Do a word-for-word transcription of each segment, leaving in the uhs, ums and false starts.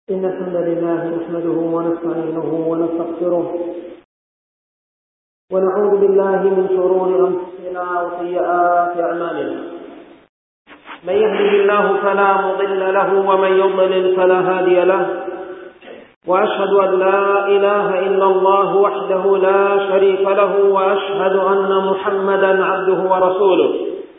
إن الحمد لله نحمده ونستعينه ونستغفره ونعوذ بالله من شرور أنفسنا وسيئات أعمالنا. من يهده الله فلا مضل له ومن يضلل فلا هادي له، وأشهد أن لا إله إلا الله وحده لا شريك له، وأشهد أن محمدا عبده ورسوله.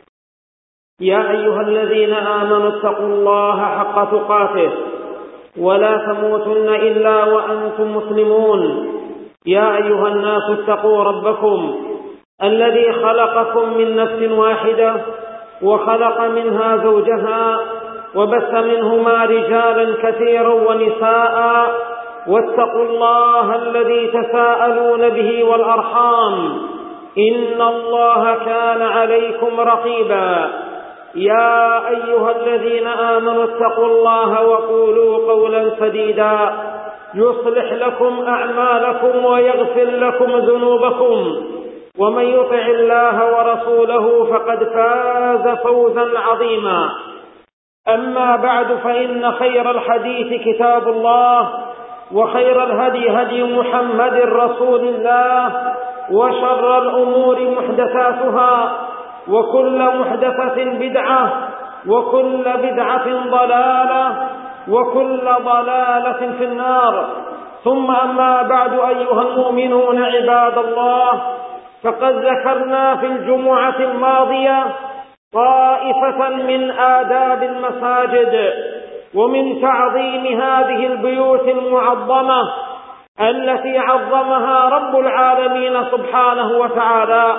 يا أيها الذين آمنوا اتقوا الله حق تقاته ولا تموتن إلا وأنتم مسلمون. يا أيها الناس اتقوا ربكم الذي خلقكم من نفس واحدة وخلق منها زوجها وبث منهما رجالا كثيرا ونساء، واتقوا الله الذي تساءلون به والأرحام إن الله كان عليكم رقيبا. يا أيها الذين آمنوا اتقوا الله وقولوا قولا سديدا يصلح لكم أعمالكم ويغفر لكم ذنوبكم، ومن يطع الله ورسوله فقد فاز فوزا عظيما. أما بعد، فإن خير الحديث كتاب الله، وخير الهدي هدي محمد رسول الله، وشر الأمور محدثاتها، وكل محدثة بدعة، وكل بدعة ضلالة، وكل ضلالة في النار. ثم أما بعد، أيها المؤمنون عباد الله، فقد ذكرنا في الجمعة الماضية طائفة من آداب المساجد ومن تعظيم هذه البيوت المعظمة التي عظمها رب العالمين سبحانه وتعالى.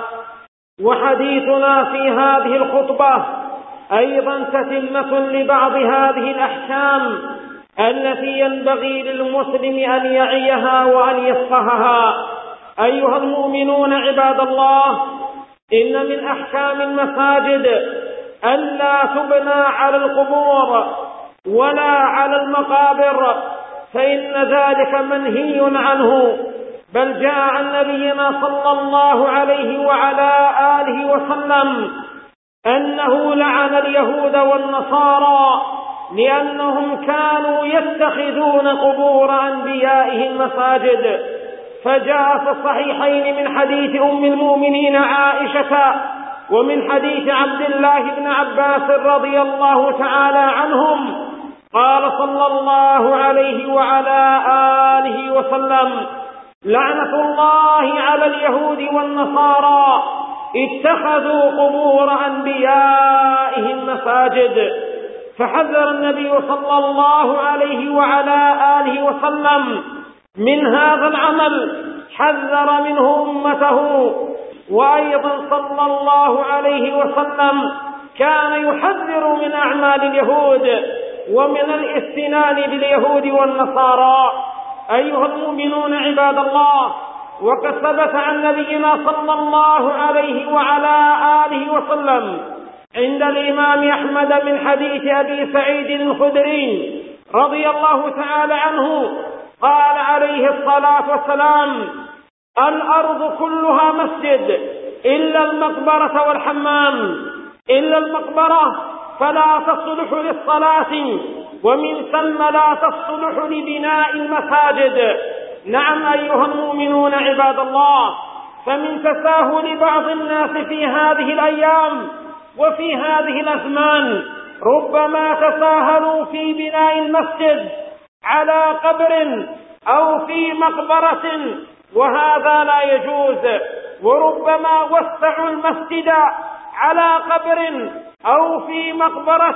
وحديثنا في هذه الخطبة أيضا تتمة لبعض هذه الأحكام التي ينبغي للمسلم أن يعيها وأن يفقهها. أيها المؤمنون عباد الله، إن من أحكام المساجد ألا تبنى على القبور ولا على المقابر، فإن ذلك منهي عنه، بل جاء عن نبينا صلى الله عليه وعلى آله وسلم أنه لعن اليهود والنصارى لأنهم كانوا يتخذون قبور أنبيائهم مساجد. فجاء في الصحيحين من حديث أم المؤمنين عائشة ومن حديث عبد الله بن عباس رضي الله تعالى عنهم قال صلى الله عليه وعلى آله وسلم: لعنة الله على اليهود والنصارى اتخذوا قبور أنبيائهم مساجد. فحذر النبي صلى الله عليه وعلى آله وسلم من هذا العمل، حذر منه أمته. وأيضا صلى الله عليه وسلم كان يحذر من أعمال اليهود ومن الاستنان باليهود والنصارى. أيها المؤمنون عباد الله، وقد ثبت عن نبينا صلى الله عليه وعلى آله وسلم عند الإمام أحمد من حديث أبي سعيد الخدري رضي الله تعالى عنه قال عليه الصلاة والسلام: الأرض كلها مسجد إلا المقبرة والحمام، إلا المقبرة فلا تصلح للصلاة، ومن ثم لا تصلح لبناء المساجد. نعم أيها المؤمنون عباد الله، فمن تساهل بعض الناس في هذه الأيام وفي هذه الأزمان ربما تساهلوا في بناء المسجد على قبر أو في مقبرة، وهذا لا يجوز. وربما وسعوا المسجد على قبر أو في مقبرة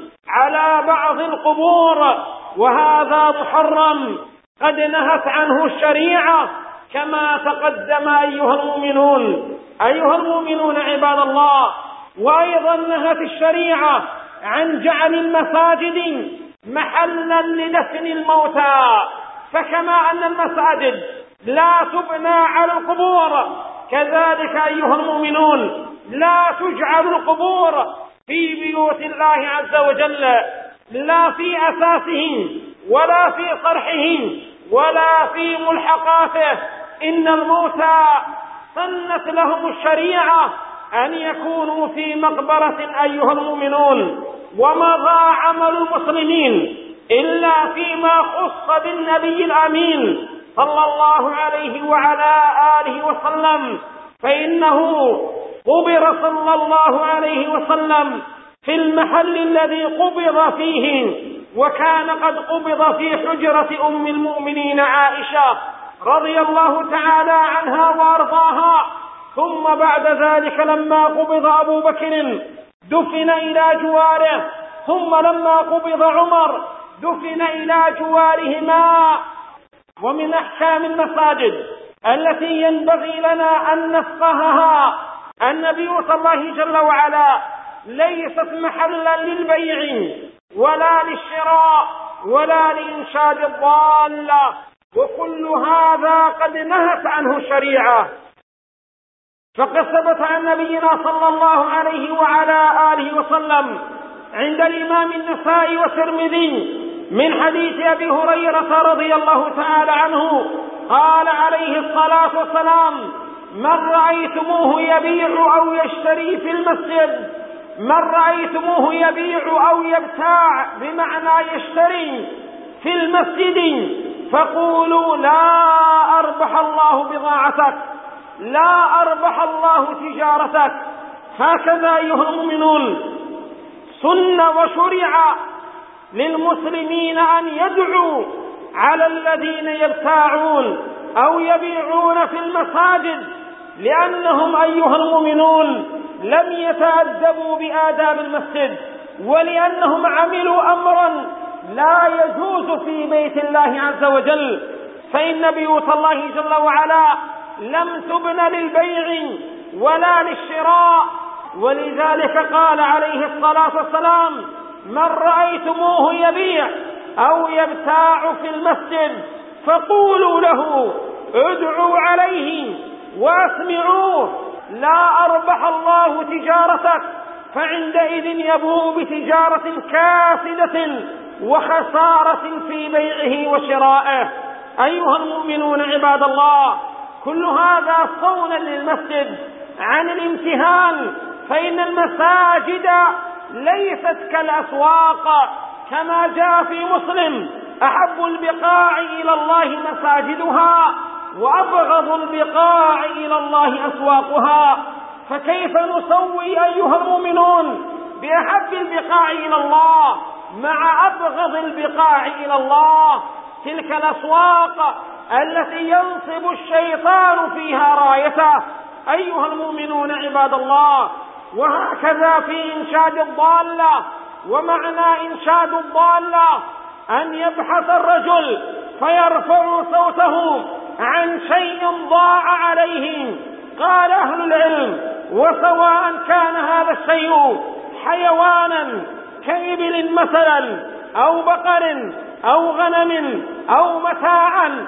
على بعض القبور، وهذا محرم قد نهت عنه الشريعة كما تقدم. أيها المؤمنون أيها المؤمنون عباد الله، وأيضا نهت الشريعة عن جعل المساجد محلا لدفن الموتى. فكما أن المساجد لا تبنى على القبور، كذلك أيها المؤمنون لا تجعل القبور في بيوت الله عز وجل، لا في أساسه ولا في صرحه ولا في ملحقاته. إن الموتى سنت لهم الشريعة أن يكونوا في مقبرة أيها المؤمنون. ومضى عمل المسلمين إلا فيما خص بالنبي الأمين صلى الله عليه وعلى آله وسلم، فإنه قبر صلى الله عليه وسلم في المحل الذي قبض فيه، وكان قد قبض في حجرة أم المؤمنين عائشة رضي الله تعالى عنها وأرضاها. ثم بعد ذلك لما قبض أبو بكر دفن إلى جواره، ثم لما قبض عمر دفن إلى جوارهما. ومن أحكام المساجد التي ينبغي لنا أن نفقهها أن بيوت الله جل وعلا ليست محلا للبيع ولا للشراء ولا لإنشاد الضالة، وكل هذا قد نهت عنه الشريعة. فقد ثبت عن نبينا صلى الله عليه وعلى آله وسلم عند الإمام النسائي والترمذي من حديث أبي هريرة رضي الله تعالى عنه قال عليه الصلاة والسلام: من رأيتموه يبيع أو يشتري في المسجد، من رأيتموه يبيع أو يبتاع بمعنى يشتري في المسجد فقولوا لا أربح الله بضاعتك، لا أربح الله تجارتك. هكذا أيها المؤمنون سن وشرع للمسلمين أن يدعوا على الذين يبتاعون أو يبيعون في المساجد، لأنهم أيها المؤمنون لم يتأدبوا بآداب المسجد، ولأنهم عملوا أمرا لا يجوز في بيت الله عز وجل. فإن بيوت الله جل وعلا لم تبن للبيع ولا للشراء، ولذلك قال عليه الصلاة والسلام: من رأيتموه يبيع أو يبتاع في المسجد فقولوا له ادعوا عليه واسمعوه لا أربح الله تجارتك، فعندئذ يبوء بتجارة كاسدة وخسارة في بيعه وشرائه. أيها المؤمنون عباد الله، كل هذا صونا للمسجد عن الامتهان، فإن المساجد ليست كالأسواق، كما جاء في مسلم: أحب البقاع إلى الله مساجدها وأبغض البقاع إلى الله أسواقها. فكيف نسوي أيها المؤمنون بأحب البقاع إلى الله مع أبغض البقاع إلى الله؟ تلك الأسواق التي ينصب الشيطان فيها رايته أيها المؤمنون عباد الله. وهكذا في إنشاد الضالة، ومعنى إنشاد الضالة أن يبحث الرجل فيرفع صوته عن شيء ضاع عليه. قال أهل العلم: وسواء كان هذا الشيء حيوانا كإبل مثلا أو بقر أو غنم أو متاعا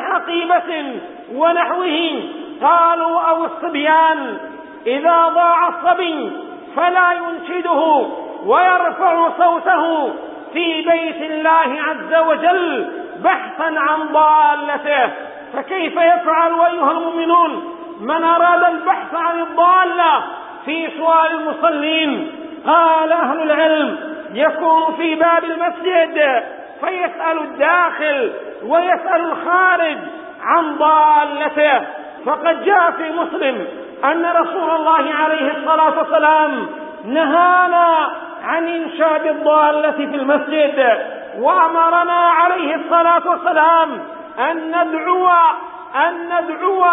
كحقيبة ونحوه. قالوا: أو الصبيان، إذا ضاع الصبي فلا ينشده ويرفع صوته في بيت الله عز وجل بحثا عن ضالته. فكيف يفعل أيها المؤمنون من أراد البحث عن الضالة في سؤال المصلين؟ قال أهل العلم: يكون في باب المسجد فيسأل الداخل ويسأل الخارج عن ضالته. فقد جاء في مسلم أن رسول الله عليه الصلاة والسلام نهانا عن إنشاد الضالة في المسجد، وأمرنا عليه الصلاة والسلام أن ندعو أن ندعو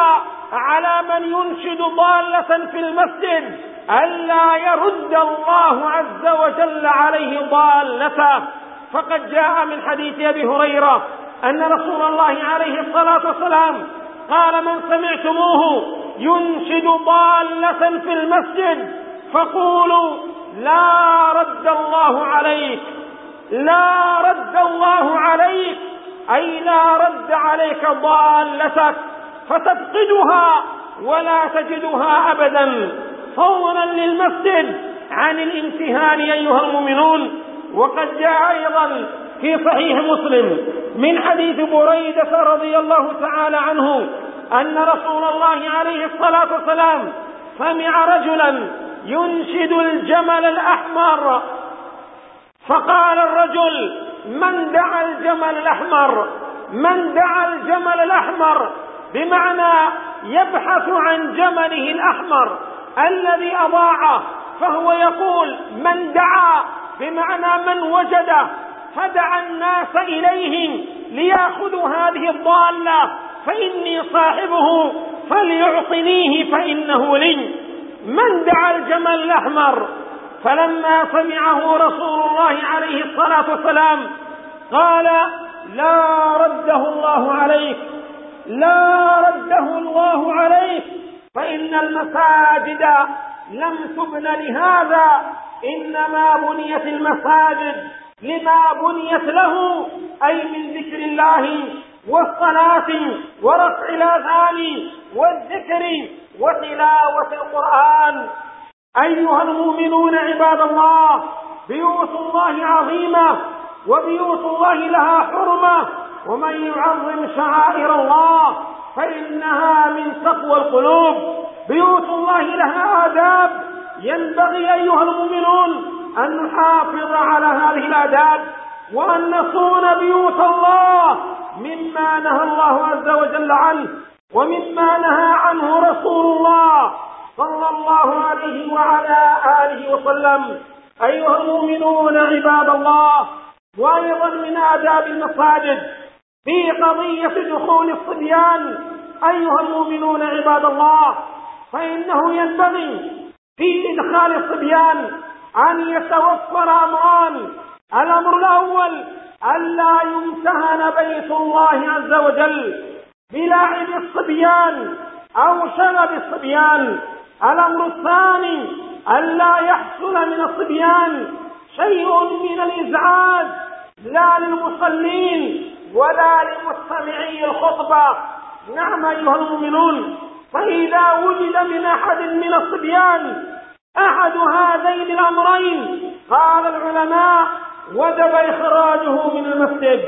على من ينشد ضالة في المسجد ألا يرد الله عز وجل عليه ضالته. فقد جاء من حديث أبي هريرة أن رسول الله عليه الصلاة والسلام قال: من سمعتموه ينشد ضالة في المسجد فقولوا لا رد الله عليك، لا رد الله عليك، أي لا رد عليك ضالتك فتفقدها ولا تجدها أبدا، صونا للمسجد عن الامتهان أيها المؤمنون. وقد جاء أيضا في صحيح مسلم من حديث بريدة رضي الله تعالى عنه أن رسول الله عليه الصلاة والسلام سمع رجلا ينشد الجمل الأحمر، فقال الرجل: من الجمل الأحمر. من دعا الجمل الأحمر بمعنى يبحث عن جمله الأحمر الذي أضاعه، فهو يقول من دعا بمعنى من وجده فدعا الناس إليه ليأخذوا هذه الضالة فإني صاحبه فليعطنيه فإنه لي. من دعا الجمل الأحمر. فلما سمعه رسول الله عليه الصلاة والسلام قال لا رده الله عليك، لا رده الله عليك، فإن المساجد لم تبن لهذا، إنما بنيت المساجد لما بنيت له، أي من ذكر الله والصلاة ورفع الأذان والذكر وتلاوة القرآن. أيها المؤمنون عباد الله، بيوت الله عظيمة وبيوت الله لها حرمة، ومن يعظم شعائر الله فإنها من تقوى القلوب. بيوت الله لها آداب، ينبغي أيها المؤمنون أن نحافظ على هذه الآداب وأن نصون بيوت الله مما نهى الله عز وجل عنه ومما نهى عنه رسول الله صلى الله عليه وعلى آله وسلم. أيها المؤمنون عباد الله، وأيضا من آداب المساجد في قضية دخول الصبيان. أيها المؤمنون عباد الله، فإنه ينبغي في إدخال الصبيان أن يتوفر أمران. الأمر الأول ألا يمتهن بيت الله عز وجل بلعب الصبيان أو شغب الصبيان. الأمر الثاني ألا يحصل من الصبيان شيء من الإزعاج لا للمصلين ولا لمستمعي الخطبة. نعم أيها المؤمنون، فإذا وجد من أحد من الصبيان أحد هذين الأمرين قال العلماء وجب إخراجه من المسجد،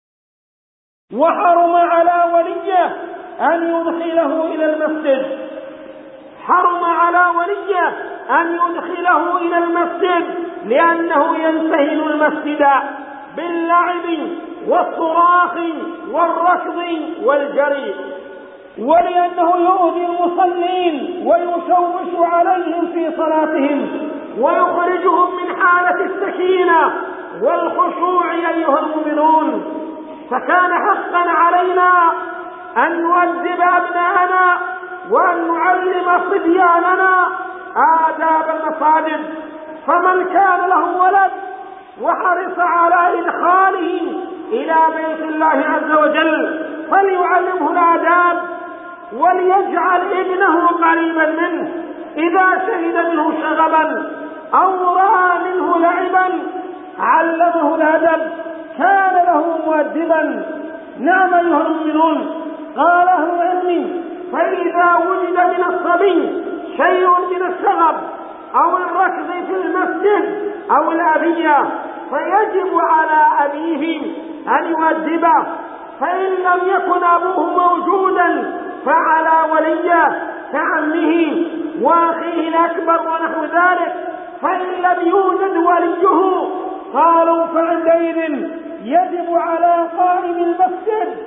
وحرم على وليه أن يدخله إلى المسجد، حرم على وليه أن يدخله إلى المسجد لأنه ينتهل المسجد باللعب والصراخ والركض والجري، ولأنه يؤذي المصلين ويشوش عليهم في صلاتهم ويخرجهم من حالة السكينة والخشوع. أيها المؤمنون، فكان حقا علينا أن نؤدب أبناءنا وأن نعلم صبياننا آداب المساجد. فمن كان له ولد وحرص على إدخاله إلى بيت الله عز وجل فليعلمه الآداب وليجعل ابنه قريبا منه. إذا شهد منه شغبا أو رأى منه لعبا علمه الأدب، كان له مؤدبا. نعم أيها المؤمنون، قال أهل العلم فإذا وجد من الصبي شيء من الشغب أو الركض في المسجد أو الأذية فيجب على أبيه أن يؤدبه، فإن لم يكن أبوه موجودا فعلى وليه كعمه وأخيه الأكبر ونحو ذلك. فإن لم يوجد وليه قالوا فعندئذ يجب على قائم المسجد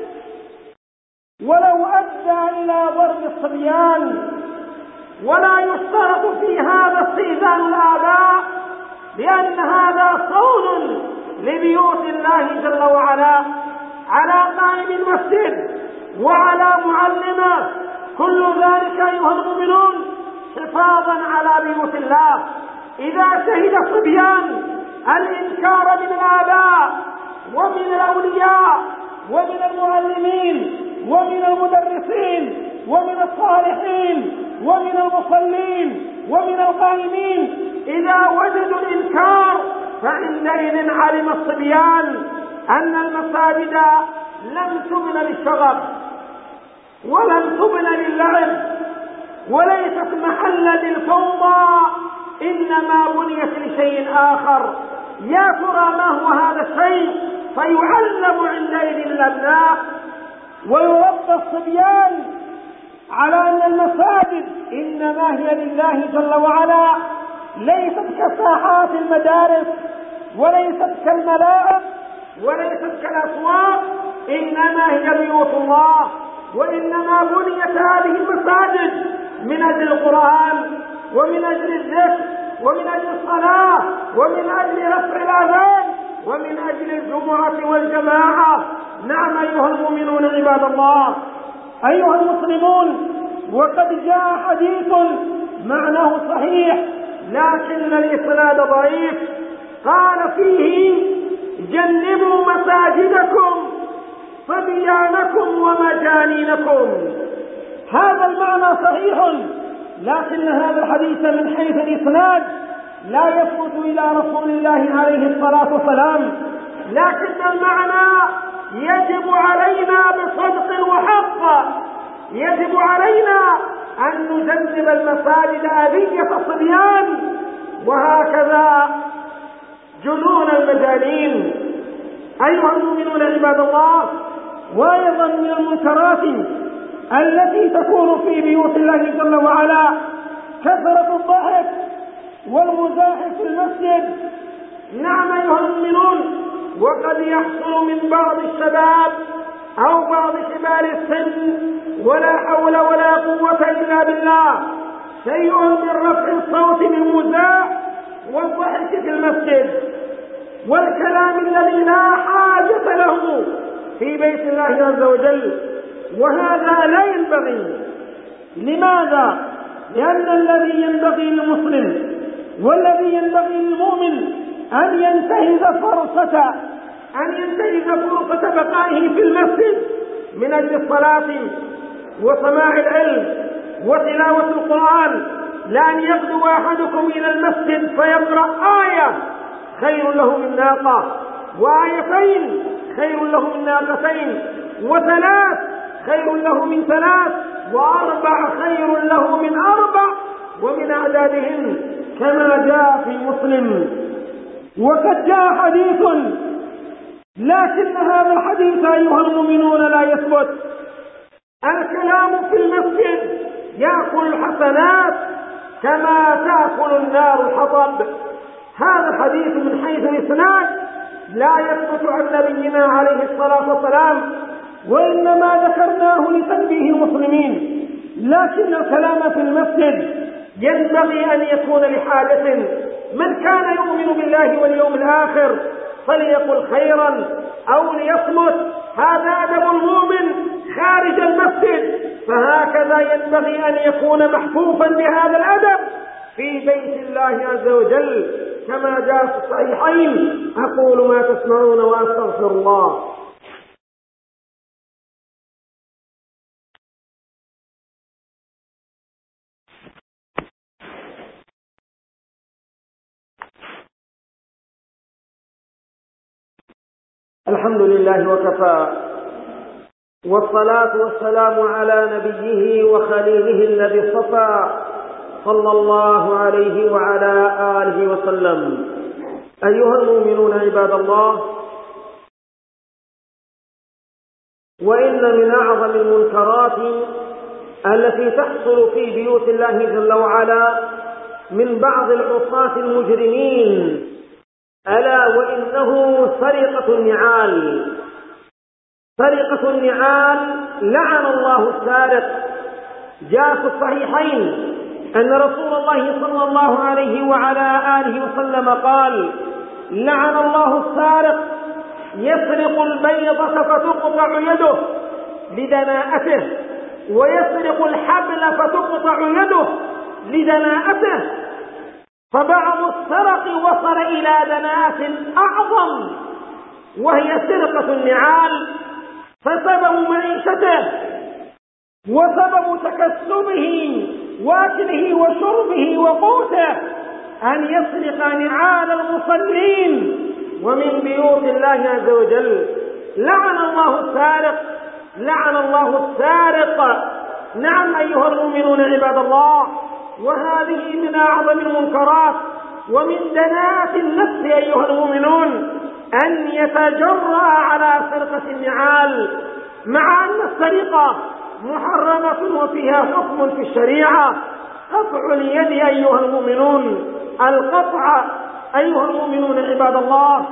ولو أدى إلى ضرب الصبيان. ولا يشترط في هذا استئذان الآباء، لأن هذا صون لبيوت الله جل وعلا على قائم المسجد وعلى معلمه. كل ذلك أيها المؤمنون حفاظا على بيوت الله. إذا شهد الصبيان الإنكار من الآباء ومن الأولياء ومن المعلمين ومن المدرسين ومن الصالحين ومن المصلين ومن القائمين، إذا وجدوا الإنكار فعندئذ علم الصبيان أن المساجد لم تبن للشغب ولم تبن للعب وليست محلا للفوضى، إنما بنيت لشيء آخر. يا ترى ما هو هذا الشيء؟ فيعلم عندئذ الأبناء ويربى الصبيان على أن المساجد إنما هي لله جل وعلا، ليست كساحات المدارس وليست كالملاعب وليست الأسواق إنما هي بيوت الله، وإنما بنيت هذه المساجد من أجل القرآن ومن أجل الذكر ومن أجل الصلاة ومن أجل رفع الأذان ومن أجل الجمعة والجماعة. نعم أيها المؤمنون عباد الله، أيها المسلمون، وقد جاء حديث معناه صحيح لكن الإسناد ضعيف، قال فيه: جنبوا مساجدكم صبيانكم ومجانينكم. هذا المعنى صحيح، لكن هذا الحديث من حيث الإسناد لا يثبت إلى رسول الله عليه الصلاة والسلام، لكن المعنى يجب علينا بصدق وحق، يجب علينا أن نجنب المساجد أذية الصبيان وهكذا جنون المجانين. أيها المؤمنون عباد الله، وأيضا من المنكرات التي تكون في بيوت الله جل وعلا كثرة الضحك والمزاح في المسجد. نعم أيها المؤمنون، وقد يحصل من بعض الشباب أو بعض كبار السن ولا حول ولا قوة إلا بالله شيء من رفع الصوت بالمزاح والضحك في المسجد والكلام الذي لا حاجة له في بيت الله عز وجل، وهذا لا ينبغي. لماذا؟ لأن الذي ينبغي للمسلم والذي ينبغي للمؤمن أن ينتهز فرصة أن ينتهز فرصة بقائه في المسجد من أجل الصلاة وسماع العلم وتلاوة القرآن، لا أن يغدو أحدكم إلى المسجد فيقرأ آية خير له من ناقة، وآيتين خير له من ناقتين، وثلاث خير له من ثلاث، وأربع خير له من أربع ومن أعدادهن كما جاء في مسلم. وقد جاء حديث، لكن هذا الحديث أيها المؤمنون لا يثبت. الكلام في المسجد يأكل الحسنات كما تأكل النار الحطب. هذا الحديث من حيث الإسناد لا يثبت عن نبينا عليه الصلاة والسلام، وإنما ذكرناه لتنبيه المسلمين. لكن الكلام في المسجد ينبغي أن يكون لحاجة. من كان يؤمن بالله واليوم الآخر فليقل خيرا أو ليصمت، هذا أدب المؤمن خارج المسجد، فهكذا ينبغي أن يكون محفوفا بهذا الأدب في بيت الله عز وجل كما جاء في الصحيحين. أقول ما تسمعون وأستغفر الله. الحمد لله وكفى، والصلاة والسلام على نبيه وخليله الذي اصطفى صلى الله عليه وعلى آله وسلم. أيها المؤمنون عباد الله، وإن من أعظم المنكرات التي تحصل في بيوت الله جل وعلا من بعض العصاة المجرمين ألا وإنه سرقة النعال. سرقة النعال لعن الله السارق. جاء في الصحيحين أن رسول الله صلى الله عليه وعلى آله وسلم قال: لعن الله السارق يسرق البيضة فتقطع يده لدناءته، ويسرق الحبل فتقطع يده لدناءته. فبعض السرق وصل إلى دناءة أعظم وهي سرقة النعال، فسبب معيشته وسبب تكسبه واكله وشربه وقوته أن يسرق نعال المصلين ومن بيوت الله عز وجل. لعن الله السارق، لعن الله السارق. نعم أيها المؤمنون عباد الله، وهذه من أعظم المنكرات ومن دناءة النفس أيها المؤمنون أن يتجرأ على سرقة النعال، مع أن السرقة محرمة وفيها حكم في الشريعة. قطع اليد أيها المؤمنون، القطع أيها المؤمنون عباد الله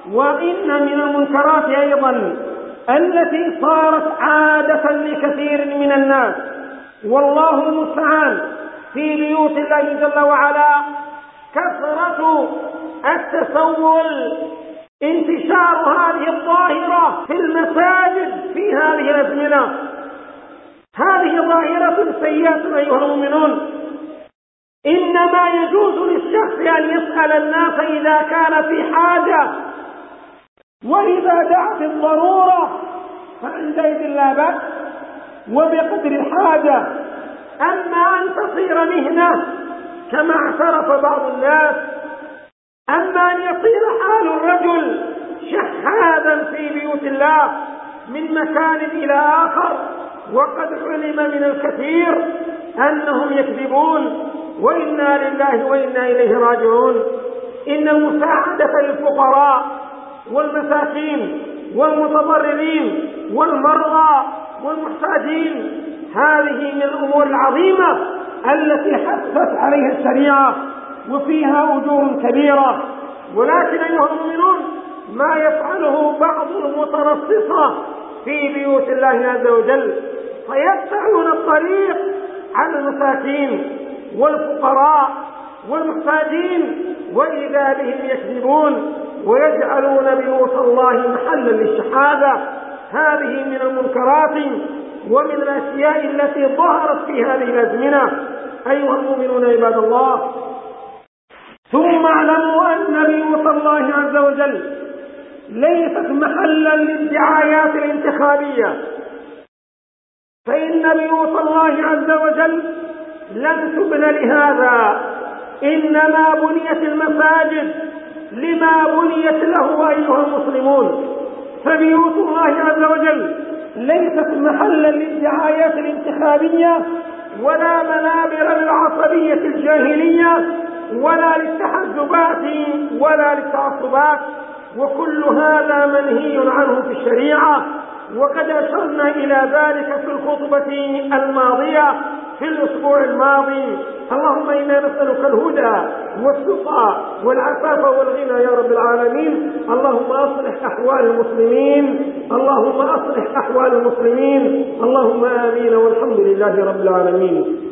وإن من المنكرات أيضا التي صارت عادة لكثير من الناس والله المستعان في بيوت الله جل وعلا كثرة التسول، انتشار هذه الظاهرة في المساجد في هذه الأزمنة. هذه ظاهرة سيئة أيها المؤمنون. إنما يجوز للشخص أن يسأل الناس إذا كان في حاجة، وإذا دعت الضرورة فعندئذ لا بأس وبقدر الحاجة. أما أن تصير مهنة كما اعترف بعض الناس، أما أن يصير حال الرجل شحاذا في بيوت الله من مكان إلى آخر، وقد علم من الكثير أنهم يكذبون، وإنا لله وإنا إليه راجعون. إن المساعدة للفقراء والمساكين والمتضررين والمرضى والمحتاجين هذه من الأمور العظيمة التي حثت عليها الشريعة وفيها أجور كبيرة. ولكن أيها المؤمنون ما يفعله بعض المتنصصة في بيوت الله عز وجل فيقطعون الطريق على المساكين والفقراء والمحتاجين، وإذا بهم يكذبون ويجعلون بيوت الله محلا للشحاذة. هذه من المنكرات ومن الأشياء التي ظهرت في هذه الأزمنة أيها المؤمنون عباد الله. ثم اعلموا أن بيوت الله عز وجل ليست محلا للدعايات الانتخابية، فإن بيوت الله عز وجل لم تبن لهذا، إنما بنيت المساجد لما بنيت له أيها المسلمون. فبيوت الله عز وجل ليست محلا للدعايات الانتخابية ولا منابر للعصبية الجاهلية ولا للتحزبات ولا للتعصبات، وكل هذا منهي عنه في الشريعة، وقد أشرنا إلى ذلك في الخطبة الماضية في الأسبوع الماضي. اللهم إنا نسألك الهدى والتقى والعفاف والغنى يا رب العالمين. اللهم أصلح أحوال المسلمين، اللهم أصلح أحوال المسلمين، اللهم آمين، والحمد لله رب العالمين.